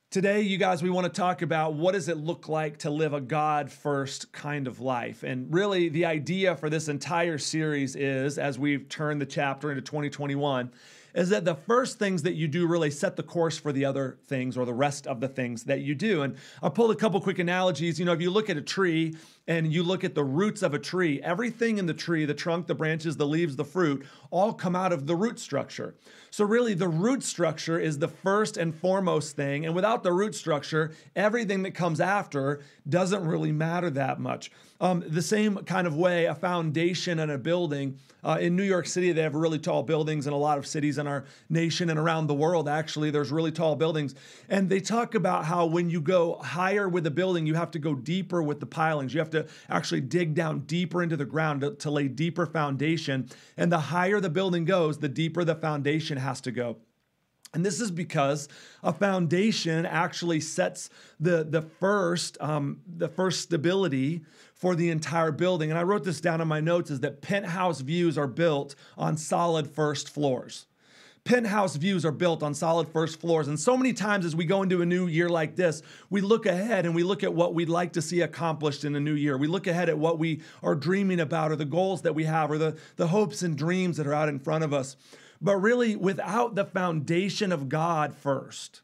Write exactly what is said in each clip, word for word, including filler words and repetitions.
Today, you guys, we want to talk about what does it look like to live a God-first kind of life. And really, the idea for this entire series is, as we've turned the chapter into twenty twenty-one, is that the first things that you do really set the course for the other things or the rest of the things that you do. And I pulled a couple quick analogies. You know, if you look at a tree and you look at the roots of a tree, everything in the tree, the trunk, the branches, the leaves, the fruit, all come out of the root structure. So really, the root structure is the first and foremost thing. And without the root structure, everything that comes after doesn't really matter that much. Um, the same kind of way, a foundation and a building. Uh, in New York City, they have really tall buildings in a lot of cities in our nation and around the world. Actually, there's really tall buildings. And they talk about how when you go higher with a building, you have to go deeper with the pilings. You have to actually dig down deeper into the ground to, to lay deeper foundation. And the higher the building goes, the deeper the foundation has to go. And this is because a foundation actually sets the, the first um, the first stability for the entire building. And I wrote this down in my notes, is that penthouse views are built on solid first floors. Penthouse views are built on solid first floors. And so many times as we go into a new year like this, we look ahead and we look at what we'd like to see accomplished in a new year. We look ahead at what we are dreaming about or the goals that we have or the, the hopes and dreams that are out in front of us. But really, without the foundation of God first,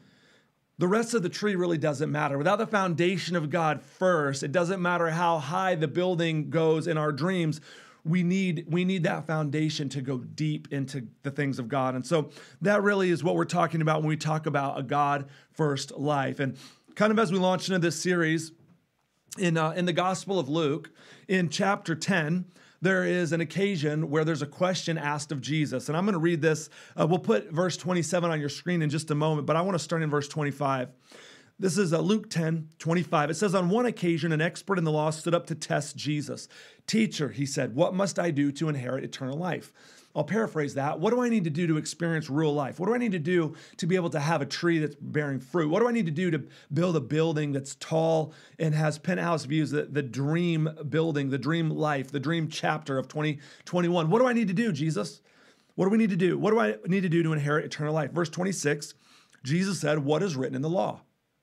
the rest of the tree really doesn't matter. Without the foundation of God first, it doesn't matter how high the building goes in our dreams. We need, we need that foundation to go deep into the things of God. And so that really is what we're talking about when we talk about a God-first life. And kind of as we launch into this series, in, uh, in the Gospel of Luke, in chapter ten, there is an occasion where there's a question asked of Jesus. And I'm going to read this. Uh, we'll put verse twenty-seven on your screen in just a moment, but I want to start in verse twenty-five. This is uh, Luke ten, twenty-five. It says, on one occasion, an expert in the law stood up to test Jesus. Teacher, he said, what must I do to inherit eternal life? I'll paraphrase that. What do I need to do to experience real life? What do I need to do to be able to have a tree that's bearing fruit? What do I need to do to build a building that's tall and has penthouse views, the, the dream building, the dream life, the dream chapter of twenty twenty-one? What do I need to do, Jesus? What do we need to do? What do I need to do to inherit eternal life? Verse twenty-six, Jesus said, what is written in the law?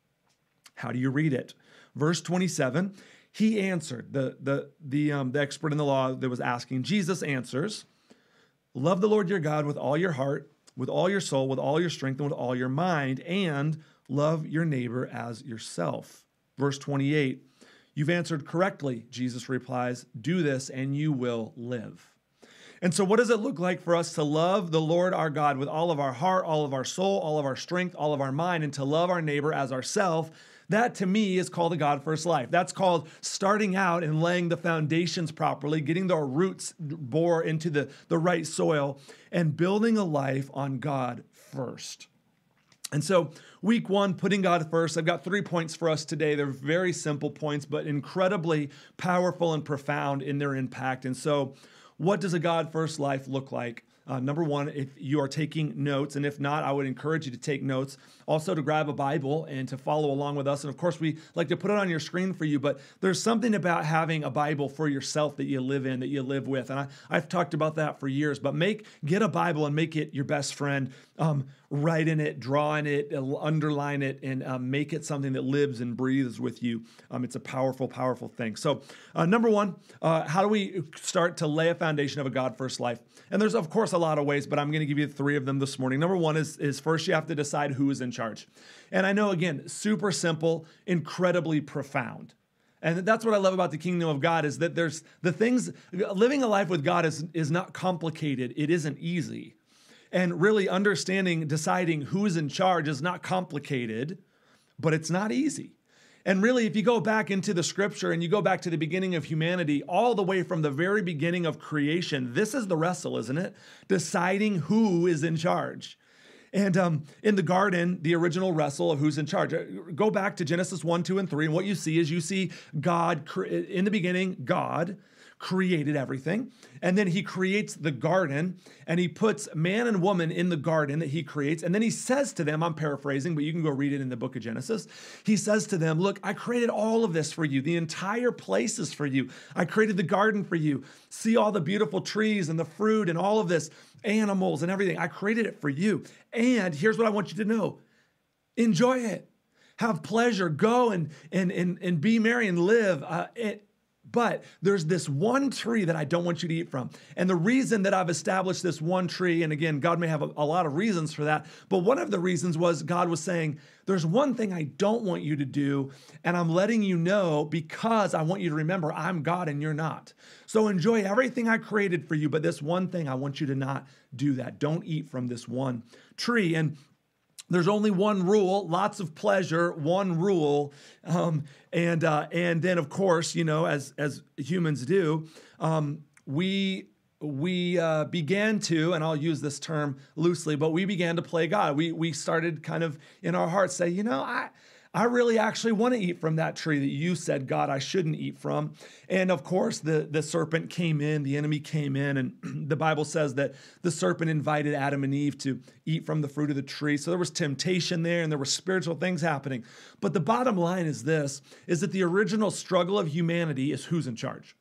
How do you read it? Verse twenty-seven, he answered, the, the, the, um, the expert in the law that was asking, Jesus answers, love the Lord your God with all your heart, with all your soul, with all your strength, and with all your mind, and love your neighbor as yourself. Verse twenty-eight, you've answered correctly, Jesus replies, do this and you will live. And so what does it look like for us to love the Lord our God with all of our heart, all of our soul, all of our strength, all of our mind, and to love our neighbor as ourselves? That to me is called a God-first life. That's called starting out and laying the foundations properly, getting our roots bore into the, the right soil, and building a life on God first. And so week one, putting God first, I've got three points for us today. They're very simple points, but incredibly powerful and profound in their impact. And so what does a God-first life look like? Uh, number one, if you are taking notes, and if not, I would encourage you to take notes. Also to grab a Bible and to follow along with us. And of course, we like to put it on your screen for you, but there's something about having a Bible for yourself that you live in, that you live with. And I, I've talked about that for years, but make get a Bible and make it your best friend. Um, write in it, draw in it, underline it, and um, make it something that lives and breathes with you. Um, it's a powerful, powerful thing. So uh, number one, uh, how do we start to lay a foundation of a God-first life? And there's, of course, a lot of ways, but I'm going to give you three of them this morning. Number one is, is first you have to decide who is in charge. And I know, again, super simple, incredibly profound. And that's what I love about the kingdom of God is that there's the things, living a life with God is, is not complicated. It isn't easy. And really understanding, deciding who is in charge is not complicated, but it's not easy. And really, if you go back into the scripture and you go back to the beginning of humanity, all the way from the very beginning of creation, this is the wrestle, isn't it? Deciding who is in charge. And um, in the garden, the original wrestle of who's in charge. Go back to Genesis one, two, and three, and what you see is you see God, in the beginning, God created everything. And then he creates the garden and he puts man and woman in the garden that he creates. And then he says to them, I'm paraphrasing, but you can go read it in the book of Genesis. He says to them, look, I created all of this for you. The entire place is for you. I created the garden for you. See all the beautiful trees and the fruit and all of this, animals and everything. I created it for you. And here's what I want you to know. Enjoy it. have pleasure, go and, and, and, and be merry and live. Uh, it, But there's this one tree that I don't want you to eat from. And the reason that I've established this one tree, and again, God may have a, a lot of reasons for that, but one of the reasons was God was saying, there's one thing I don't want you to do, and I'm letting you know because I want you to remember I'm God and you're not. So enjoy everything I created for you, but this one thing, I want you to not do that. Don't eat from this one tree. And there's only one rule, lots of pleasure, one rule. Um, and uh, and then, of course, you know, as as humans do, um, we we uh, began to, and I'll use this term loosely, but we began to play God. We we started kind of in our hearts say, you know, I I really actually want to eat from that tree that you said, God, I shouldn't eat from. And of course, the, the serpent came in, the enemy came in, and the Bible says that the serpent invited Adam and Eve to eat from the fruit of the tree. So there was temptation there, and there were spiritual things happening. But the bottom line is this, is that the original struggle of humanity is who's in charge.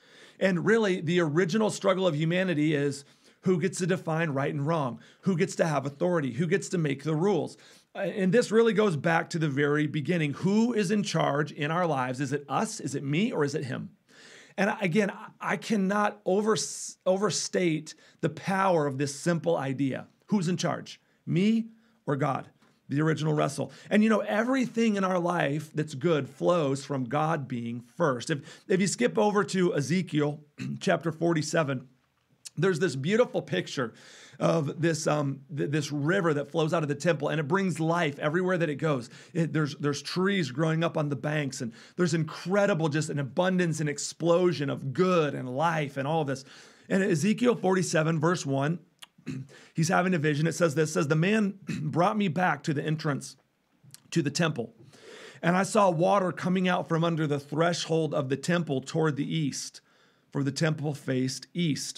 And really, the original struggle of humanity is who gets to define right and wrong, who gets to have authority, who gets to make the rules. And this really goes back to the very beginning. Who is in charge in our lives? Is it us? Is it me? Or is it him? And again, I cannot over, overstate the power of this simple idea. Who's in charge? Me or God? The original wrestle. And you know, everything in our life that's good flows from God being first. If, if you skip over to Ezekiel chapter forty-seven, there's this beautiful picture of this um, th- this river that flows out of the temple, and it brings life everywhere that it goes. It, there's there's trees growing up on the banks, and there's incredible, just an abundance and explosion of good and life and all of this. And Ezekiel forty-seven, verse one, he's having a vision. It says this, it says, the man brought me back to the entrance to the temple, and I saw water coming out from under the threshold of the temple toward the east, for the temple faced east.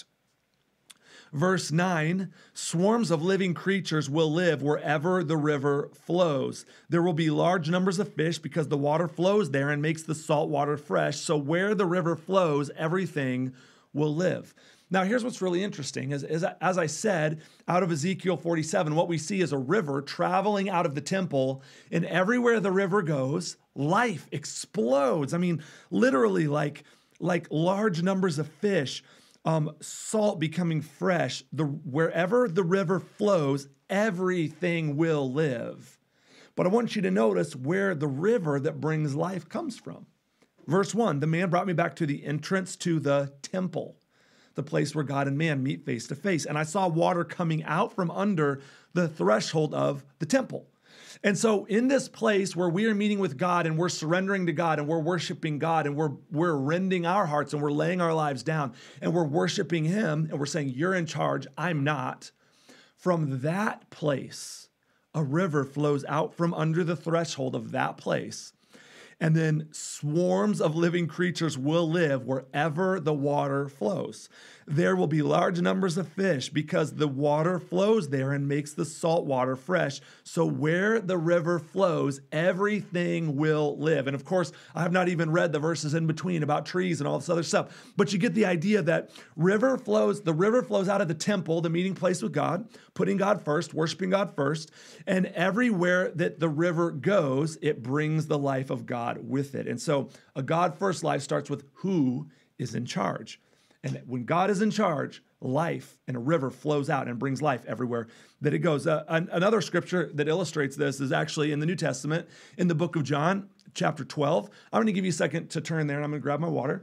Verse nine, swarms of living creatures will live wherever the river flows. There will be large numbers of fish because the water flows there and makes the salt water fresh. So where the river flows, everything will live. Now, here's what's really interesting. As, as, as I said, out of Ezekiel forty-seven, what we see is a river traveling out of the temple, and everywhere the river goes, life explodes. I mean, literally like, like large numbers of fish. Um, salt becoming fresh, the, wherever the river flows, everything will live. But I want you to notice where the river that brings life comes from. Verse one, the man brought me back to the entrance to the temple, the place where God and man meet face to face. And I saw water coming out from under the threshold of the temple. And so in this place where we are meeting with God and we're surrendering to God and we're worshiping God and we're, we're rending our hearts and we're laying our lives down and we're worshiping him and we're saying, you're in charge, I'm not. From that place, a river flows out from under the threshold of that place. And then swarms of living creatures will live wherever the water flows. There will be large numbers of fish because the water flows there and makes the salt water fresh. So where the river flows, everything will live. And of course, I have not even read the verses in between about trees and all this other stuff. But you get the idea that river flows, the river flows out of the temple, the meeting place with God, putting God first, worshiping God first. And everywhere that the river goes, it brings the life of God with it. And so a God-first life starts with who is in charge. And when God is in charge, life and a river flows out and brings life everywhere that it goes. Uh, an, another scripture that illustrates this is actually in the New Testament, in the book of John, chapter twelve. I'm going to give you a second to turn there, and I'm going to grab my water.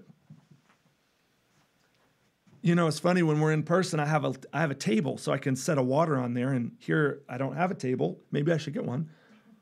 You know, it's funny, when we're in person, I have a I have a table, so I can set a water on there, and here I don't have a table. Maybe I should get one.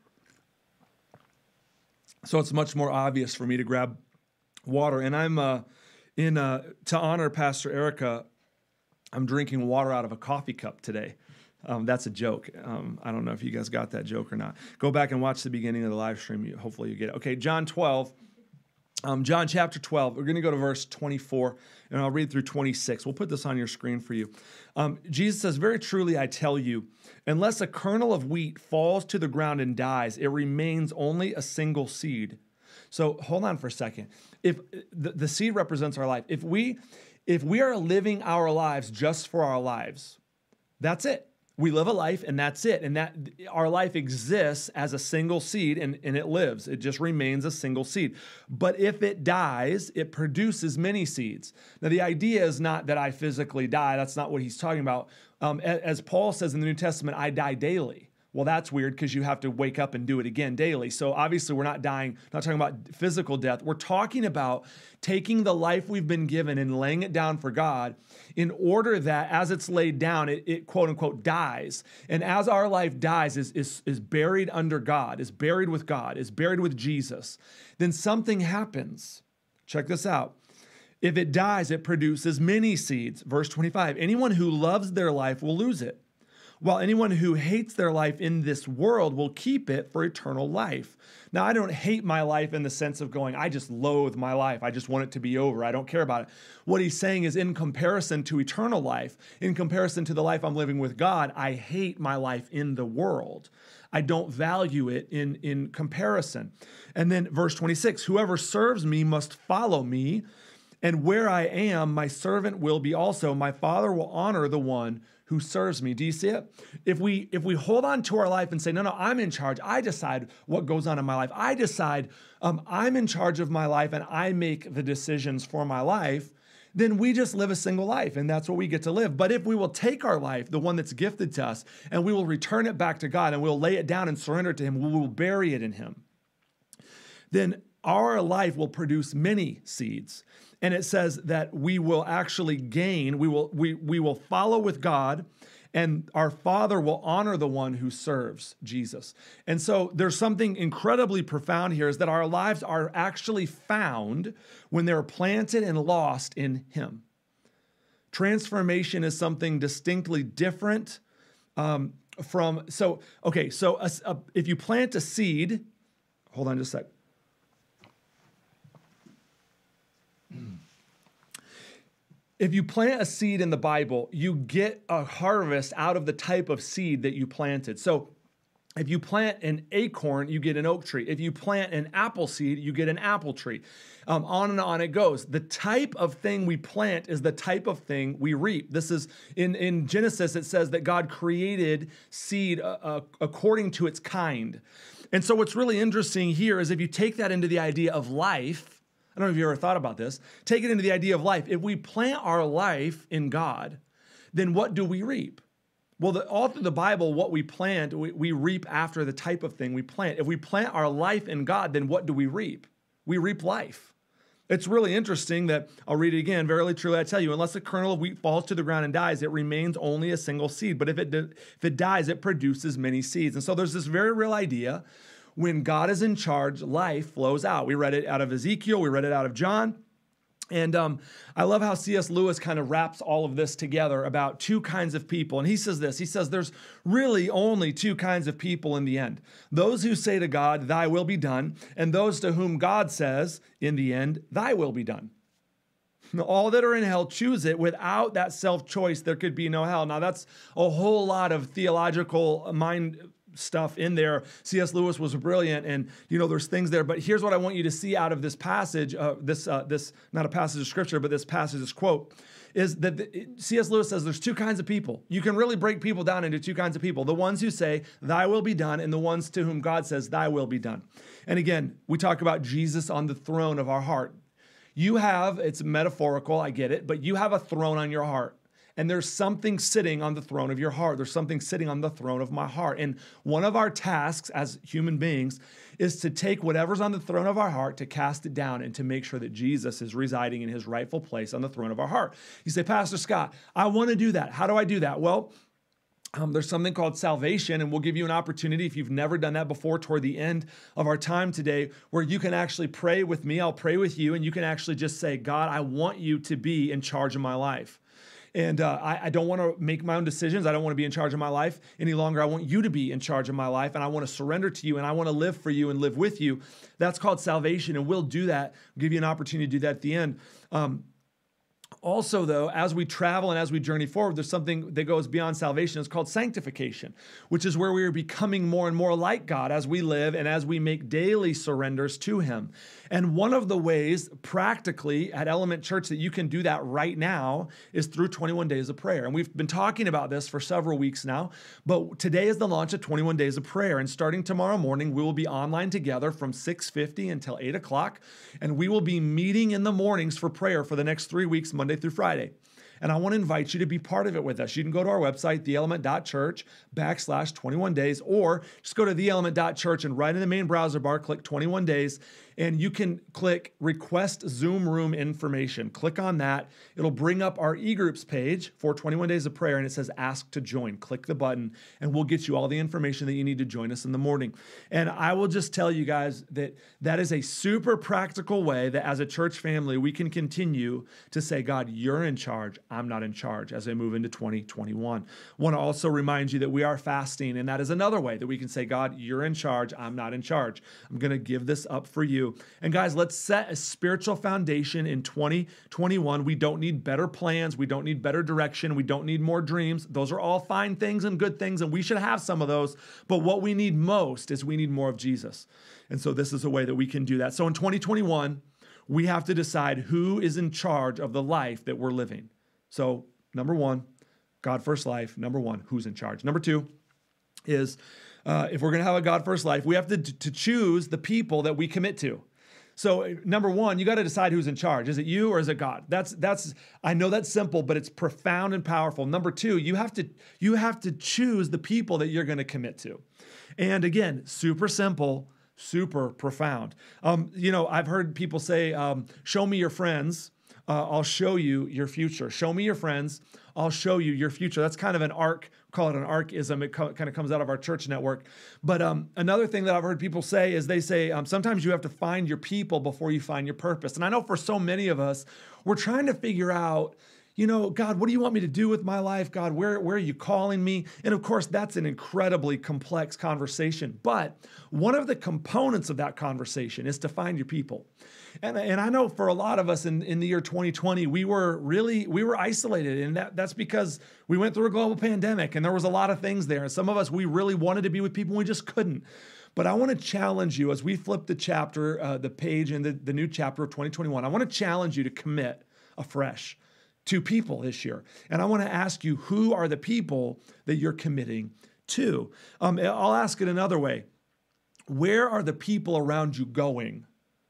So it's much more obvious for me to grab water. And I'm uh, in uh, to honor Pastor Erica, I'm drinking water out of a coffee cup today. Um, that's a joke. Um, I don't know if you guys got that joke or not. Go back and watch the beginning of the live stream. You, hopefully you get it. Okay, John twelve. Um, John chapter twelve. We're going to go to verse twenty-four, and I'll read through twenty-six. We'll put this on your screen for you. Um, Jesus says, very truly I tell you, unless a kernel of wheat falls to the ground and dies, it remains only a single seed. So hold on for a second. If the, the seed represents our life, if we if we are living our lives just for our lives, that's it. We live a life and that's it. And that our life exists as a single seed and, and it lives. It just remains a single seed. But if it dies, it produces many seeds. Now, the idea is not that I physically die. That's not what he's talking about. Um, as Paul says in the New Testament, I die daily. Well, that's weird because you have to wake up and do it again daily. So obviously we're not dying, not talking about physical death. We're talking about taking the life we've been given and laying it down for God in order that as it's laid down, it, it quote unquote dies. And as our life dies, is, is, is buried under God, is buried with God, is buried with Jesus, then something happens. Check this out. If it dies, it produces many seeds. Verse twenty-five, anyone who loves their life will lose it, while anyone who hates their life in this world will keep it for eternal life. Now, I don't hate my life in the sense of going, I just loathe my life. I just want it to be over. I don't care about it. What he's saying is in comparison to eternal life, in comparison to the life I'm living with God, I hate my life in the world. I don't value it in, in comparison. And then verse twenty-six, whoever serves me must follow me, and where I am, my servant will be also. My Father will honor the one who serves me. Do you see it? If we if we hold on to our life and say, no, no, I'm in charge. I decide what goes on in my life. I decide um, I'm in charge of my life and I make the decisions for my life, then we just live a single life and that's what we get to live. But if we will take our life, the one that's gifted to us, and we will return it back to God and we'll lay it down and surrender it to him, we will bury it in him, then our life will produce many seeds. And it says that we will actually gain, we will, we, we will follow with God, and our Father will honor the one who serves Jesus. And so there's something incredibly profound here, is that our lives are actually found when they're planted and lost in him. Transformation is something distinctly different um, from, so, okay, so a, a, if you plant a seed, hold on just a sec. If you plant a seed in the Bible, you get a harvest out of the type of seed that you planted. So if you plant an acorn, you get an oak tree. If you plant an apple seed, you get an apple tree. Um, on and on it goes. The type of thing we plant is the type of thing we reap. This is in, in Genesis, it says that God created seed uh, uh, according to its kind. And so what's really interesting here is if you take that into the idea of life, I don't know if you ever thought about this. Take it into the idea of life. If we plant our life in God, then what do we reap? Well, the, all through the Bible, what we plant, we, we reap after the type of thing we plant. If we plant our life in God, then what do we reap? We reap life. It's really interesting that, I'll read it again. Verily, truly, I tell you, unless a kernel of wheat falls to the ground and dies, it remains only a single seed. But if it, if it dies, it produces many seeds. And so there's this very real idea. When God is in charge, life flows out. We read it out of Ezekiel. We read it out of John. And um, I love how C S Lewis kind of wraps all of this together about two kinds of people. And he says this, he says there's really only two kinds of people in the end. Those who say to God, thy will be done, and those to whom God says, in the end, thy will be done. All that are in hell choose it. Without that self-choice, there could be no hell. Now, that's a whole lot of theological mind stuff in there. C S Lewis was brilliant, and you know there's things there. But here's what I want you to see out of this passage. Uh, this uh, this not a passage of scripture, but this passage, this quote, is that the, C S Lewis says there's two kinds of people. You can really break people down into two kinds of people: the ones who say "Thy will be done," and the ones to whom God says "Thy will be done." And again, we talk about Jesus on the throne of our heart. You have, it's metaphorical, I get it, but you have a throne on your heart. And there's something sitting on the throne of your heart. There's something sitting on the throne of my heart. And one of our tasks as human beings is to take whatever's on the throne of our heart, to cast it down, and to make sure that Jesus is residing in his rightful place on the throne of our heart. You say, Pastor Scott, I want to do that. How do I do that? Well, Um, there's something called salvation, and we'll give you an opportunity if you've never done that before toward the end of our time today, where you can actually pray with me. I'll pray with you, and you can actually just say, God, I want you to be in charge of my life. And uh, I, I don't want to make my own decisions. I don't want to be in charge of my life any longer. I want you to be in charge of my life, and I want to surrender to you, and I want to live for you and live with you. That's called salvation, and we'll do that. We'll give you an opportunity to do that at the end. Um, Also, though, as we travel and as we journey forward, there's something that goes beyond salvation. It's called sanctification, which is where we are becoming more and more like God as we live and as we make daily surrenders to Him. And one of the ways, practically, at Element Church that you can do that right now is through twenty-one Days of Prayer. And we've been talking about this for several weeks now, but today is the launch of twenty-one Days of Prayer. And starting tomorrow morning, we will be online together from six fifty until eight o'clock. And we will be meeting in the mornings for prayer for the next three weeks, Monday through Friday. And I want to invite you to be part of it with us. You can go to our website, theelement.church backslash 21 days, or just go to theelement.church and right in the main browser bar, click twenty-one days, and you can click request Zoom room information. Click on that. It'll bring up our eGroups page for twenty-one Days of Prayer, and it says ask to join. Click the button, and we'll get you all the information that you need to join us in the morning. And I will just tell you guys that that is a super practical way that as a church family, we can continue to say, God, you're in charge. I'm not in charge as I move into twenty twenty-one. I want to also remind you that we are fasting, and that is another way that we can say, God, you're in charge. I'm not in charge. I'm going to give this up for you. And guys, let's set a spiritual foundation in twenty twenty-one. We don't need better plans. We don't need better direction. We don't need more dreams. Those are all fine things and good things, and we should have some of those. But what we need most is we need more of Jesus. And so this is a way that we can do that. So in twenty twenty-one, we have to decide who is in charge of the life that we're living. So number one, God first life. Number one, who's in charge? Number two is uh, if we're going to have a God first life, we have to, to choose the people that we commit to. So number one, you got to decide who's in charge. Is it you or is it God? That's that's I know that's simple, but it's profound and powerful. Number two, you have to you have to choose the people that you're going to commit to. And again, super simple, super profound. Um, you know, I've heard people say, um, "Show me your friends, uh, I'll show you your future." Show me your friends, I'll show you your future. That's kind of an arc. Call it an arc-ism. It co- kind of comes out of our church network. But um, another thing that I've heard people say is they say, um, sometimes you have to find your people before you find your purpose. And I know for so many of us, we're trying to figure out, you know, God, what do you want me to do with my life? God, where, where are you calling me? And of course, that's an incredibly complex conversation. But one of the components of that conversation is to find your people. And, and I know for a lot of us in, in the year twenty twenty, we were really, we were isolated. And that, that's because we went through a global pandemic and there was a lot of things there. And some of us, we really wanted to be with people, and we just couldn't. But I want to challenge you as we flip the chapter, uh, the page in the, the new chapter of twenty twenty-one, I want to challenge you to commit afresh to people this year. And I want to ask you, who are the people that you're committing to? Um, I'll ask it another way. Where are the people around you going?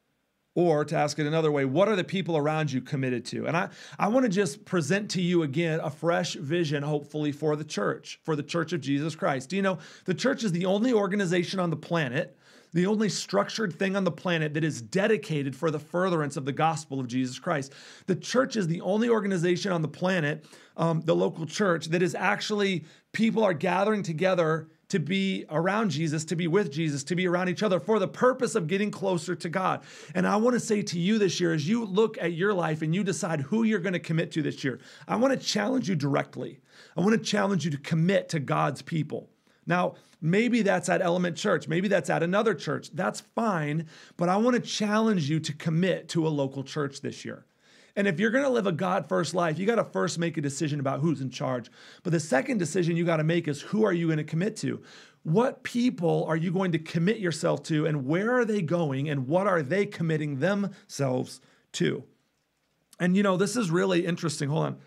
Or to ask it another way, what are the people around you committed to? And I, I want to just present to you again a fresh vision, hopefully, for the church, for the Church of Jesus Christ. Do you know, the church is the only organization on the planet, the only structured thing on the planet that is dedicated for the furtherance of the gospel of Jesus Christ. The church is the only organization on the planet, um, the local church, that is actually, people are gathering together to be around Jesus, to be with Jesus, to be around each other for the purpose of getting closer to God. And I want to say to you this year, as you look at your life and you decide who you're going to commit to this year, I want to challenge you directly. I want to challenge you to commit to God's people. Now, maybe that's at Element Church. Maybe that's at another church. That's fine. But I want to challenge you to commit to a local church this year. And if you're going to live a God-first life, you got to first make a decision about who's in charge. But the second decision you got to make is, who are you going to commit to? What people are you going to commit yourself to, and where are they going, and what are they committing themselves to? And you know, this is really interesting. Hold on.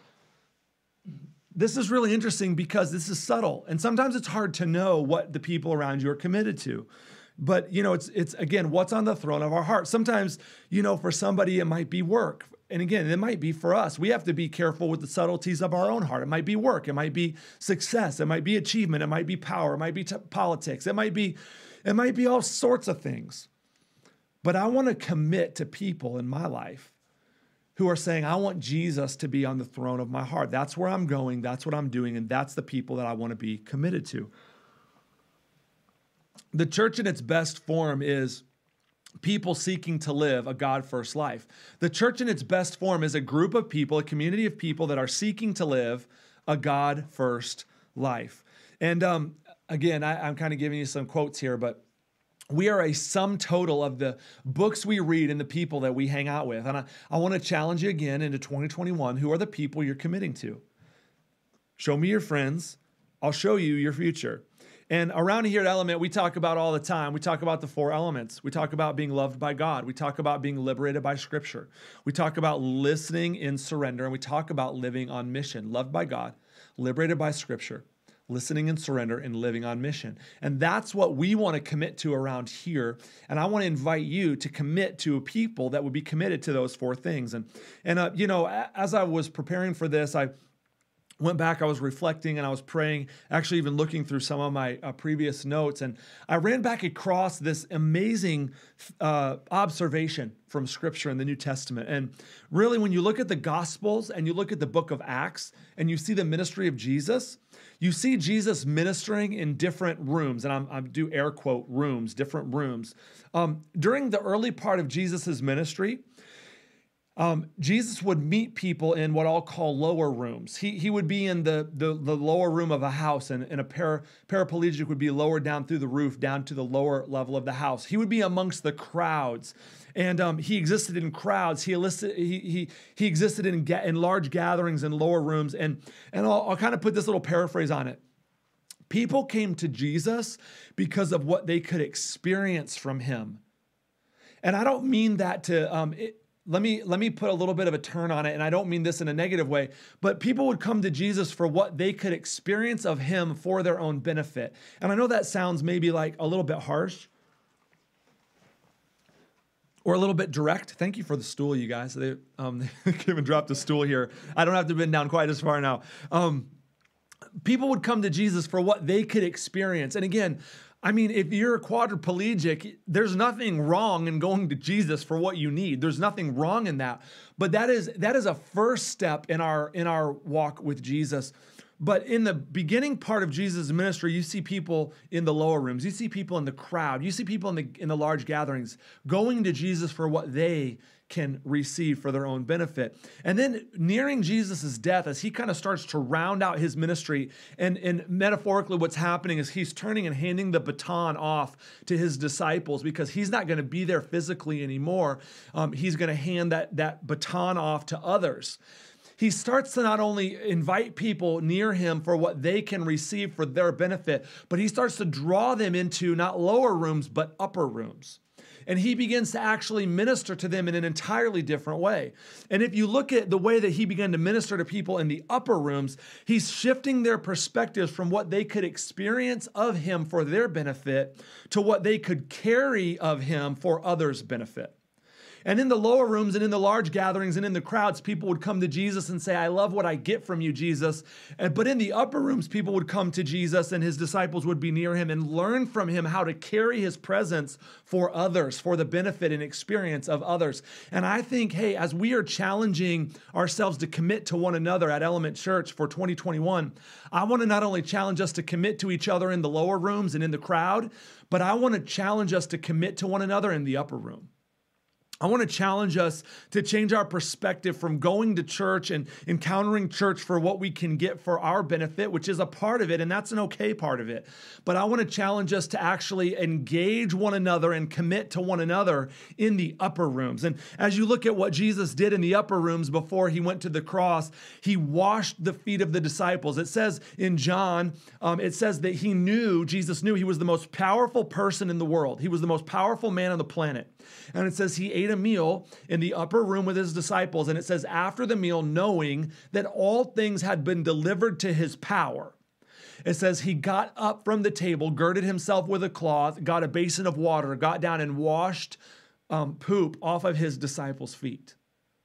This is really interesting because this is subtle. And sometimes it's hard to know what the people around you are committed to. But, you know, it's, it's again, what's on the throne of our heart. Sometimes, you know, for somebody, it might be work. And again, it might be for us. We have to be careful with the subtleties of our own heart. It might be work. It might be success. It might be achievement. It might be power. It might be t- politics. It might be, it might be all sorts of things. But I want to commit to people in my life who are saying, I want Jesus to be on the throne of my heart. That's where I'm going. That's what I'm doing. And that's the people that I want to be committed to. The church in its best form is people seeking to live a God-first life. The church in its best form is a group of people, a community of people that are seeking to live a God-first life. And um, again, I, I'm kind of giving you some quotes here, but We are a sum total of the books we read and the people that we hang out with. And I, I want to challenge you again into twenty twenty-one. Who are the people you're committing to? Show me your friends. I'll show you your future. And around here at Element, we talk about all the time. We talk about the four elements. We talk about being loved by God. We talk about being liberated by Scripture. We talk about listening in surrender. And we talk about living on mission. Loved by God, liberated by Scripture, listening in surrender, and living on mission. And that's what we want to commit to around here. And I want to invite you to commit to people that would be committed to those four things. And, and uh, you know, as I was preparing for this, I went back, I was reflecting and I was praying, actually even looking through some of my uh, previous notes. And I ran back across this amazing uh, observation from Scripture in the New Testament. And really, when you look at the Gospels and you look at the book of Acts and you see the ministry of Jesus, you see Jesus ministering in different rooms. And I'm, I do air quote rooms, different rooms. Um, during the early part of Jesus's ministry, Um, Jesus would meet people in what I'll call lower rooms. He, he would be in the, the, the lower room of a house, and, and a para, paraplegic would be lowered down through the roof, down to the lower level of the house. He would be amongst the crowds, and um, he existed in crowds. He, elicit, he, he, he existed in, ga- in large gatherings in lower rooms, and, and I'll, I'll kind of put this little paraphrase on it. People came to Jesus because of what they could experience from him. And I don't mean that to... Um, it, Let me let me put a little bit of a turn on it, and I don't mean this in a negative way, but people would come to Jesus for what they could experience of him for their own benefit. And I know that sounds maybe like a little bit harsh or a little bit direct. Thank you for the stool, you guys. They, um, they came and dropped a stool here. I don't have to bend down quite as far now. Um, people would come to Jesus for what they could experience. And again, I mean, if you're a quadriplegic, there's nothing wrong in going to Jesus for what you need. There's nothing wrong in that. But that is that is a first step in our in our walk with Jesus. But in the beginning part of Jesus' ministry, you see people in the lower rooms. You see people in the crowd. You see people in the in the large gatherings going to Jesus for what they can receive for their own benefit. And then nearing Jesus' death, as he kind of starts to round out his ministry, and, and metaphorically what's happening is he's turning and handing the baton off to his disciples because he's not going to be there physically anymore. Um, he's going to hand that, that baton off to others. He starts to not only invite people near him for what they can receive for their benefit, but he starts to draw them into not lower rooms, but upper rooms. And he begins to actually minister to them in an entirely different way. And if you look at the way that he began to minister to people in the upper rooms, he's shifting their perspectives from what they could experience of him for their benefit to what they could carry of him for others' benefit. And in the lower rooms and in the large gatherings and in the crowds, people would come to Jesus and say, I love what I get from you, Jesus. And, but in the upper rooms, people would come to Jesus and his disciples would be near him and learn from him how to carry his presence for others, for the benefit and experience of others. And I think, hey, as we are challenging ourselves to commit to one another at Element Church for twenty twenty-one, I want to not only challenge us to commit to each other in the lower rooms and in the crowd, but I want to challenge us to commit to one another in the upper room. I want to challenge us to change our perspective from going to church and encountering church for what we can get for our benefit, which is a part of it, and that's an okay part of it. But I want to challenge us to actually engage one another and commit to one another in the upper rooms. And as you look at what Jesus did in the upper rooms before he went to the cross, he washed the feet of the disciples. It says in John, um, it says that he knew, Jesus knew he was the most powerful person in the world. He was the most powerful man on the planet. And it says he ate a meal in the upper room with his disciples. And it says after the meal, knowing that all things had been delivered to his power, it says he got up from the table, girded himself with a cloth, got a basin of water, got down and washed um, poop off of his disciples' feet.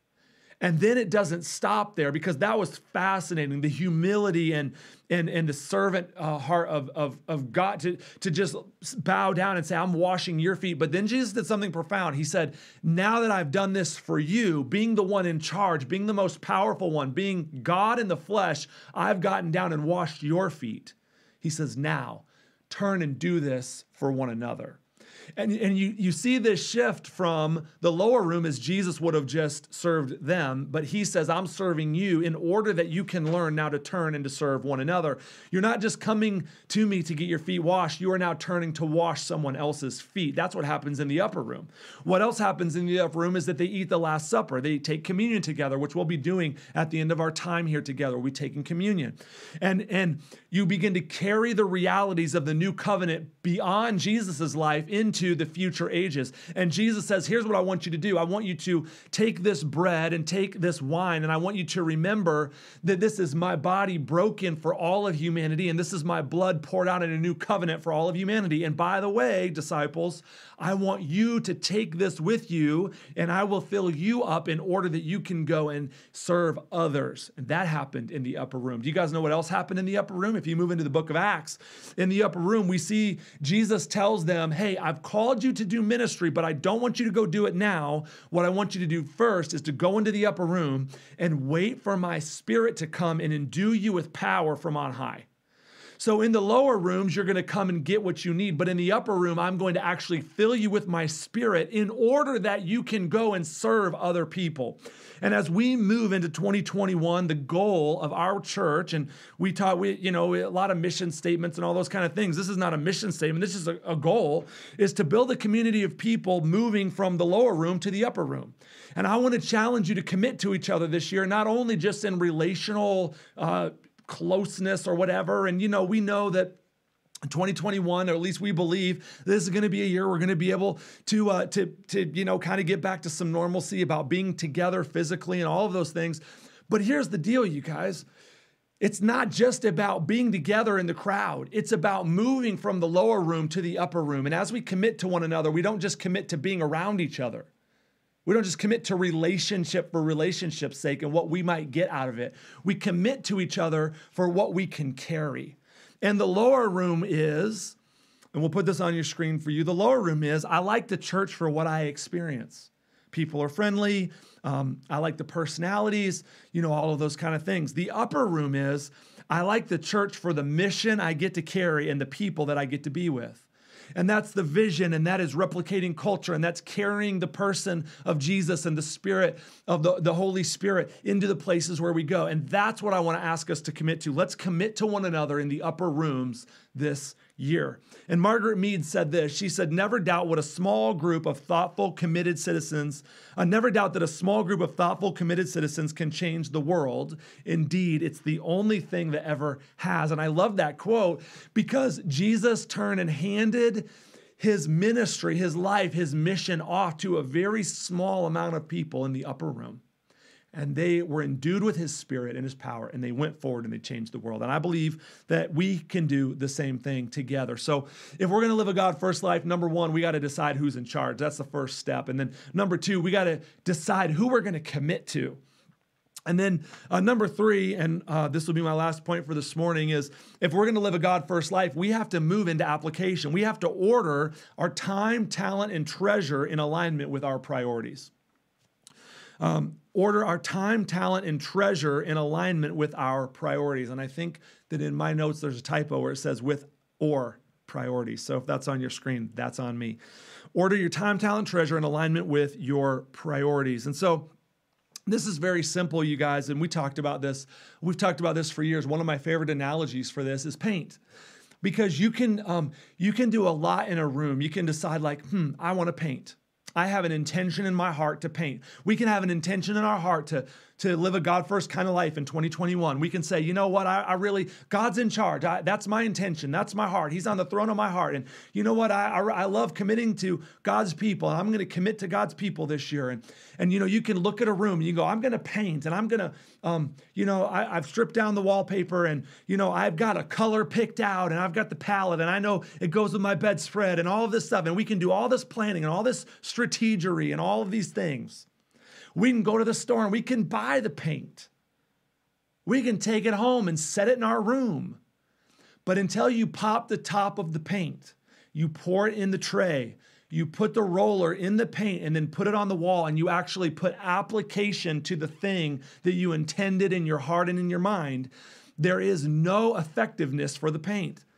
And then it doesn't stop there, because that was fascinating, the humility and and and the servant uh, heart of, of, of God to, to just bow down and say, I'm washing your feet. But then Jesus did something profound. He said, now that I've done this for you, being the one in charge, being the most powerful one, being God in the flesh, I've gotten down and washed your feet. He says, now turn and do this for one another. And, and you, you see this shift from the lower room as Jesus would have just served them, but he says, I'm serving you in order that you can learn now to turn and to serve one another. You're not just coming to me to get your feet washed. You are now turning to wash someone else's feet. That's what happens in the upper room. What else happens in the upper room is that they eat the Last Supper. They take communion together, which we'll be doing at the end of our time here together. We'll be taking communion. And, and you begin to carry the realities of the new covenant beyond Jesus's life into the future ages. And Jesus says, here's what I want you to do. I want you to take this bread and take this wine, and I want you to remember that this is my body broken for all of humanity, and this is my blood poured out in a new covenant for all of humanity. And by the way, disciples, I want you to take this with you, and I will fill you up in order that you can go and serve others. And that happened in the upper room. Do you guys know what else happened in the upper room? If you move into the book of Acts, in the upper room, we see Jesus tells them, hey, I've called you to do ministry, but I don't want you to go do it now. What I want you to do first is to go into the upper room and wait for my Spirit to come and endue you with power from on high. So in the lower rooms, you're going to come and get what you need. But in the upper room, I'm going to actually fill you with my Spirit in order that you can go and serve other people. And as we move into twenty twenty-one, the goal of our church, and we taught, we, you know, a lot of mission statements and all those kind of things. This is not a mission statement. This is a, a goal, is to build a community of people moving from the lower room to the upper room. And I want to challenge you to commit to each other this year, not only just in relational uh, closeness or whatever. And, you know, we know that twenty twenty-one, or at least we believe this is going to be a year we're going to be able to, uh, to, to, you know, kind of get back to some normalcy about being together physically and all of those things. But here's the deal, you guys. It's not just about being together in the crowd. It's about moving from the lower room to the upper room. And as we commit to one another, we don't just commit to being around each other. We don't just commit to relationship for relationship's sake and what we might get out of it. We commit to each other for what we can carry. And the lower room is, and we'll put this on your screen for you, the lower room is, I like the church for what I experience. People are friendly. Um, I like the personalities, you know, all of those kind of things. The upper room is, I like the church for the mission I get to carry and the people that I get to be with. And that's the vision, and that is replicating culture, and that's carrying the person of Jesus and the Spirit of the, the Holy Spirit into the places where we go. And that's what I want to ask us to commit to. Let's commit to one another in the upper rooms this year. And Margaret Mead said this. She said, never doubt what a small group of thoughtful, committed citizens, uh, never doubt that a small group of thoughtful, committed citizens can change the world. Indeed, it's the only thing that ever has. And I love that quote because Jesus turned and handed his ministry, his life, his mission off to a very small amount of people in the upper room. And they were endued with his Spirit and his power, and they went forward and they changed the world. And I believe that we can do the same thing together. So if we're going to live a God-first life, number one, we got to decide who's in charge. That's the first step. And then number two, we got to decide who we're going to commit to. And then uh, number three, and uh, this will be my last point for this morning, is if we're going to live a God-first life, we have to move into application. We have to order our time, talent, and treasure in alignment with our priorities. Um, order our time, talent, and treasure in alignment with our priorities. And I think that in my notes, there's a typo where it says with or priorities. So if that's on your screen, that's on me. Order your time, talent, treasure in alignment with your priorities. And so this is very simple, you guys. And we talked about this. We've talked about this for years. One of my favorite analogies for this is paint. Because you can, um, you can do a lot in a room. You can decide like, hmm, I want to paint. I have an intention in my heart to paint. We can have an intention in our heart to, to live a God-first kind of life in twenty twenty-one. We can say, you know what, I, I really, God's in charge. I, that's my intention. That's my heart. He's on the throne of my heart. And you know what, I, I, I love committing to God's people. And I'm going to commit to God's people this year. And, and you know, you can look at a room and you go, I'm going to paint and I'm going to, um, you know, I, I've stripped down the wallpaper and, you know, I've got a color picked out and I've got the palette and I know it goes with my bedspread and all of this stuff. And we can do all this planning and all this strategery and all of these things. We can go to the store and we can buy the paint. We can take it home and set it in our room. But until you pop the top of the paint, you pour it in the tray, you put the roller in the paint and then put it on the wall and you actually put application to the thing that you intended in your heart and in your mind, there is no effectiveness for the paint.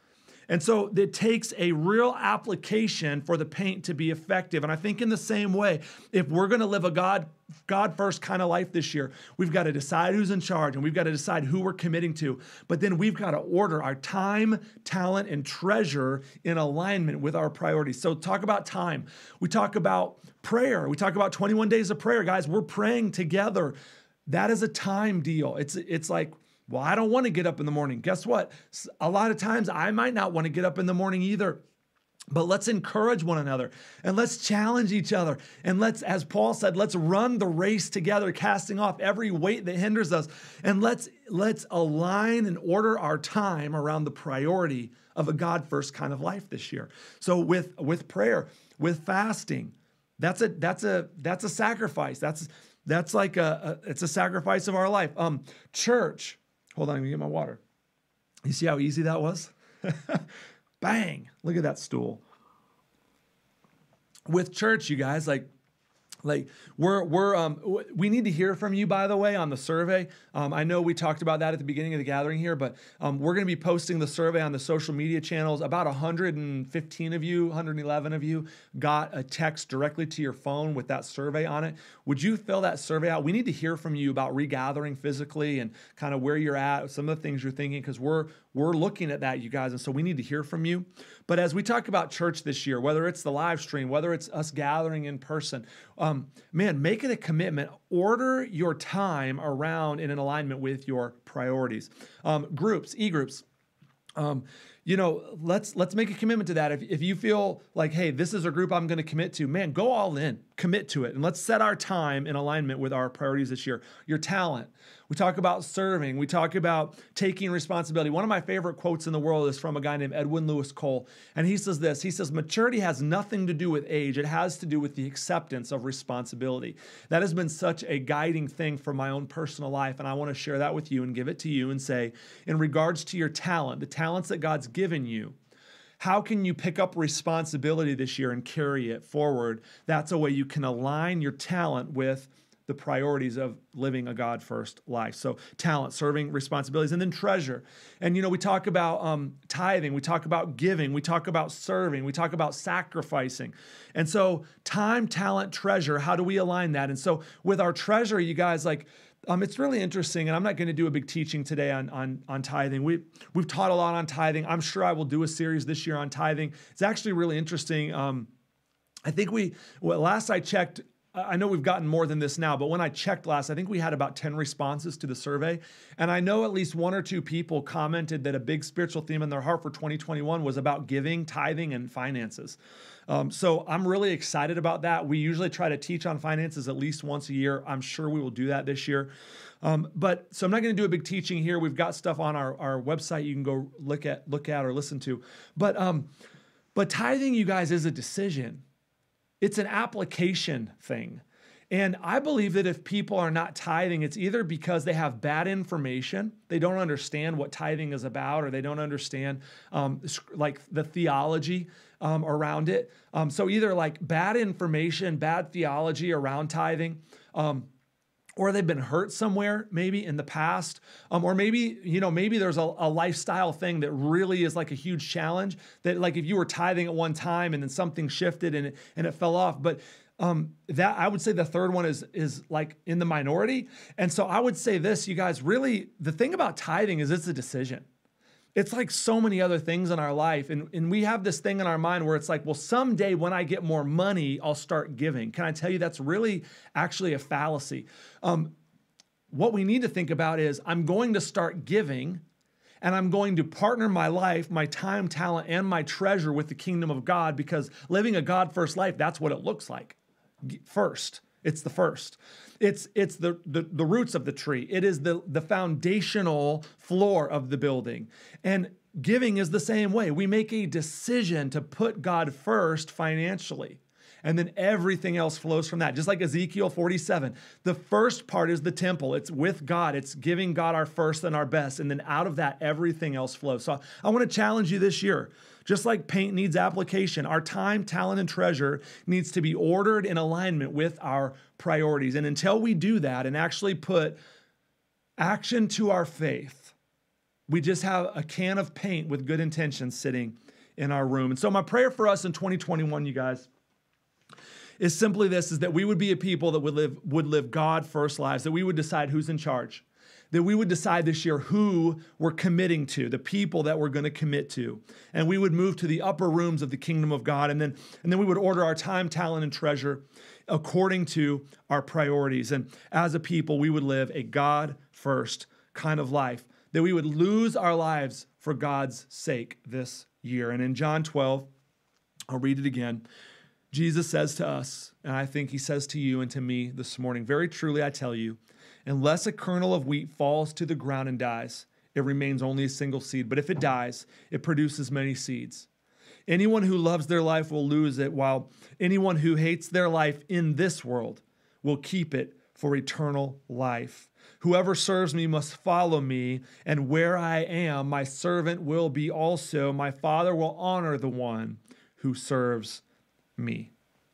And so it takes a real application for the paint to be effective. And I think in the same way, if we're going to live a God, God first kind of life this year, we've got to decide who's in charge and we've got to decide who we're committing to. But then we've got to order our time, talent, and treasure in alignment with our priorities. So talk about time. We talk about prayer. We talk about twenty-one days of prayer. Guys, we're praying together. That is a time deal. It's, it's like, well, I don't want to get up in the morning. Guess what? A lot of times I might not want to get up in the morning either. But let's encourage one another and let's challenge each other. And let's, as Paul said, let's run the race together, casting off every weight that hinders us. And let's, let's align and order our time around the priority of a God first kind of life this year. So with, with prayer, with fasting, that's a, that's a, that's a sacrifice. That's, that's like a, a it's a sacrifice of our life. Um, church. Hold on, let me get my water. You see how easy that was? Bang, look at that stool. With church, you guys, like, like we're, we're, um, we need to hear from you, by the way, on the survey. Um, I know we talked about that at the beginning of the gathering here, but um, we're going to be posting the survey on the social media channels. About one hundred fifteen of you, one hundred eleven of you got a text directly to your phone with that survey on it. Would you fill that survey out? We need to hear from you about regathering physically and kind of where you're at, some of the things you're thinking, because we're, we're looking at that, you guys. And so we need to hear from you. But as we talk about church this year, whether it's the live stream, whether it's us gathering in person, um, man, make it a commitment. Order your time around in an alignment with your priorities. Um, groups, e-groups. Um, you know, let's let's make a commitment to that. If, if you feel like, hey, this is a group I'm going to commit to, man, go all in, commit to it. And let's set our time in alignment with our priorities this year. Your talent. We talk about serving. We talk about taking responsibility. One of my favorite quotes in the world is from a guy named Edwin Lewis Cole. And he says this, he says, maturity has nothing to do with age. It has to do with the acceptance of responsibility. That has been such a guiding thing for my own personal life. And I want to share that with you and give it to you and say, in regards to your talent, the talents that God's given you, how can you pick up responsibility this year and carry it forward? That's a way you can align your talent with the priorities of living a God-first life. So talent, serving, responsibilities, and then treasure. And, you know, we talk about um, tithing, we talk about giving, we talk about serving, we talk about sacrificing. And so time, talent, treasure, how do we align that? And so with our treasure, you guys, like, Um, it's really interesting, and I'm not going to do a big teaching today on, on, on tithing. We, we've taught a lot on tithing. I'm sure I will do a series this year on tithing. It's actually really interesting. Um, I think we, well, last I checked, I know we've gotten more than this now, but when I checked last, I think we had about ten responses to the survey. And I know at least one or two people commented that a big spiritual theme in their heart for twenty twenty-one was about giving, tithing, and finances. Um, so I'm really excited about that. We usually try to teach on finances at least once a year. I'm sure we will do that this year. Um, but so I'm not going to do a big teaching here. We've got stuff on our, our website you can go look at, look at or listen to. But, um, but tithing, you guys, is a decision. It's an application thing. And I believe that if people are not tithing, it's either because they have bad information, they don't understand what tithing is about, or they don't understand um, like the theology um, around it. Um, so either like bad information, bad theology around tithing, um, or they've been hurt somewhere maybe in the past, um, or maybe, you know, maybe there's a, a lifestyle thing that really is like a huge challenge that like if you were tithing at one time and then something shifted and it, and it fell off. But um, that I would say the third one is, is like in the minority. And so I would say this, you guys, really the thing about tithing is it's a decision. It's like so many other things in our life. And, and we have this thing in our mind where it's like, well, someday when I get more money, I'll start giving. Can I tell you that's really actually a fallacy? Um, what we need to think about is I'm going to start giving and I'm going to partner my life, my time, talent, and my treasure with the kingdom of God, because living a God-first life, that's what it looks like. First. It's the first. It's it's the, the, the roots of the tree. It is the, the foundational floor of the building. And giving is the same way. We make a decision to put God first financially. And then everything else flows from that. Just like Ezekiel forty-seven. The first part is the temple. It's with God. It's giving God our first and our best. And then out of that, everything else flows. So I want to challenge you this year. Just like paint needs application, our time, talent, and treasure needs to be ordered in alignment with our priorities. And until we do that and actually put action to our faith, we just have a can of paint with good intentions sitting in our room. And so my prayer for us in twenty twenty-one, you guys, is simply this, is that we would be a people that would live, would live God first lives, that we would decide who's in charge, that we would decide this year who we're committing to, the people that we're going to commit to. And we would move to the upper rooms of the kingdom of God. And then, and then we would order our time, talent, and treasure according to our priorities. And as a people, we would live a God first kind of life, that we would lose our lives for God's sake this year. And in John twelve, I'll read it again. Jesus says to us, and I think he says to you and to me this morning, very truly I tell you, unless a kernel of wheat falls to the ground and dies, it remains only a single seed. But if it dies, it produces many seeds. Anyone who loves their life will lose it, while anyone who hates their life in this world will keep it for eternal life. Whoever serves me must follow me, and where I am, my servant will be also. My Father will honor the one who serves me.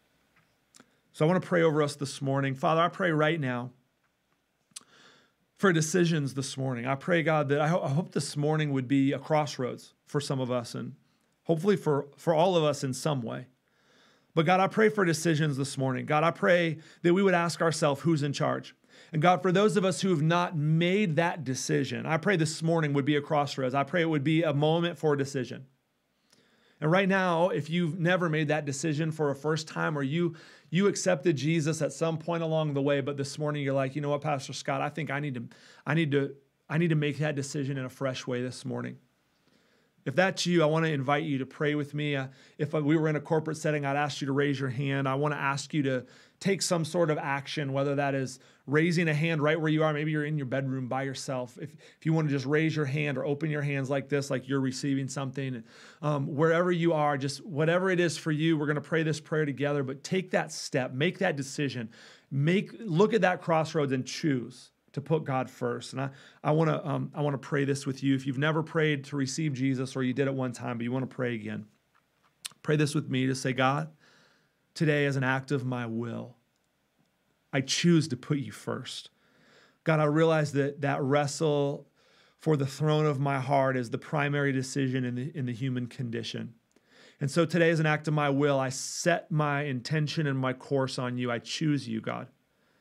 So I want to pray over us this morning. Father, I pray right now for decisions this morning. I pray, God, that I, ho- I hope this morning would be a crossroads for some of us and hopefully for, for all of us in some way. But God, I pray for decisions this morning. God, I pray that we would ask ourselves who's in charge. And God, for those of us who have not made that decision, I pray this morning would be a crossroads. I pray it would be a moment for a decision. And right now, if you've never made that decision for a first time, or you you accepted Jesus at some point along the way, but this morning you're like, you know what, Pastor Scott, I think I need to, I need to, I need to make that decision in a fresh way this morning. If that's you, I want to invite you to pray with me. Uh, if we were in a corporate setting, I'd ask you to raise your hand. I want to ask you to take some sort of action, whether that is raising a hand right where you are. Maybe you're in your bedroom by yourself. If, if you want to just raise your hand or open your hands like this, like you're receiving something, um, wherever you are, just whatever it is for you, we're going to pray this prayer together, but take that step, make that decision, make look at that crossroads and choose to put God first. And I, I want to um, I want to pray this with you. If you've never prayed to receive Jesus, or you did it one time, but you want to pray again, pray this with me to say, God, today as an act of my will, I choose to put you first. God, I realize that that wrestle for the throne of my heart is the primary decision in the, in the human condition. And so today as an act of my will, I set my intention and my course on you. I choose you, God.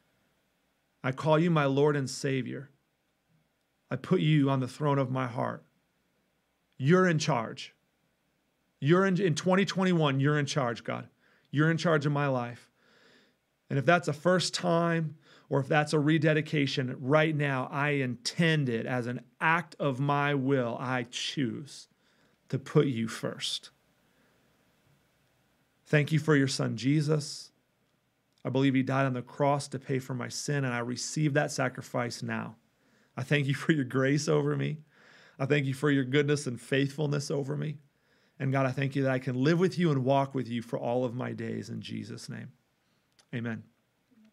I call you my Lord and Savior. I put you on the throne of my heart. You're in charge. You're in, in twenty twenty-one, you're in charge, God. You're in charge of my life. And if that's a first time, or if that's a rededication, right now, I intend it as an act of my will. I choose to put you first. Thank you for your son, Jesus. I believe he died on the cross to pay for my sin, and I receive that sacrifice now. I thank you for your grace over me. I thank you for your goodness and faithfulness over me. And God, I thank you that I can live with you and walk with you for all of my days in Jesus' name. Amen.